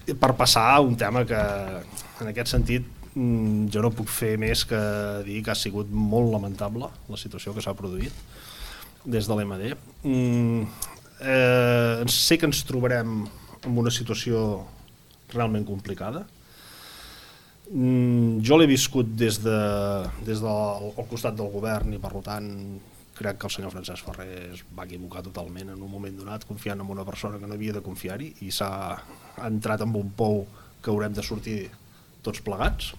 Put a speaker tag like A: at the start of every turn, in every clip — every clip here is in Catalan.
A: per passar a un tema que en aquest sentit jo no puc fer més que dir que ha sigut molt lamentable la situació que s'ha produït des de l'EMD. Sé que ens trobarem en una situació realment complicada. Jo l'he viscut des del costat del govern i per tant crec que el senyor Francesc Ferrer es va equivocar totalment en un moment donat confiant en una persona que no havia de confiar-hi i s'ha entrat en un pou que haurem de sortir tots plegats.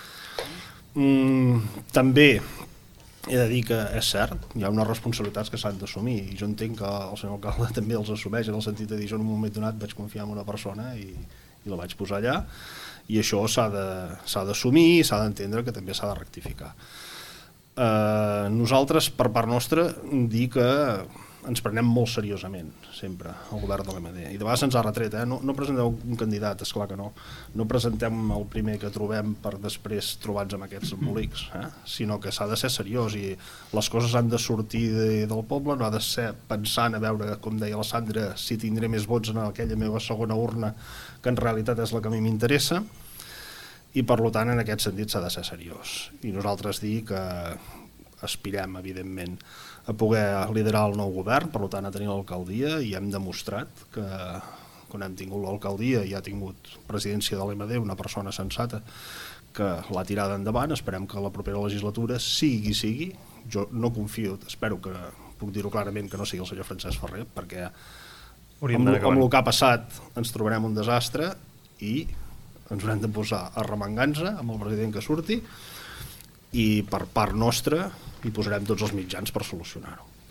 A: També he de dir que és cert, hi ha unes responsabilitats que s'han d'assumir i jo entenc que el senyor alcalde també els assumeix en el sentit de dir jo en un moment donat vaig confiar en una persona i la vaig posar allà i això s'ha d'assumir i s'ha d'entendre que també s'ha de rectificar. Nosaltres per part nostra dir que ens prenem molt seriosament sempre el govern de l'EMD i de vegades ens ha retret, no presenteu un candidat, esclar que no presentem el primer que trobem per després trobar-nos amb aquests embolics, sinó que s'ha de ser seriós i les coses han de sortir del poble, no ha de ser pensant a veure, com deia la Sandra, si tindré més vots en aquella meva segona urna que en realitat és la que a mi m'interessa i per tant en aquest sentit s'ha de ser seriós i nosaltres dir que aspirem evidentment a poder liderar el nou govern, per tant a tenir l'alcaldia i hem demostrat que quan hem tingut l'alcaldia i ha tingut presidència de l'EMD una persona sensata que l'ha tirada endavant, esperem que la propera legislatura sigui, jo no confio, espero que puc dir-ho clarament que no sigui el senyor Francesc Ferrer perquè amb el que ha passat ens trobarem un desastre i ens haurem de posar a remengar-nos amb el president que surti i per part nostra hi posarem tots els mitjans per solucionar-ho.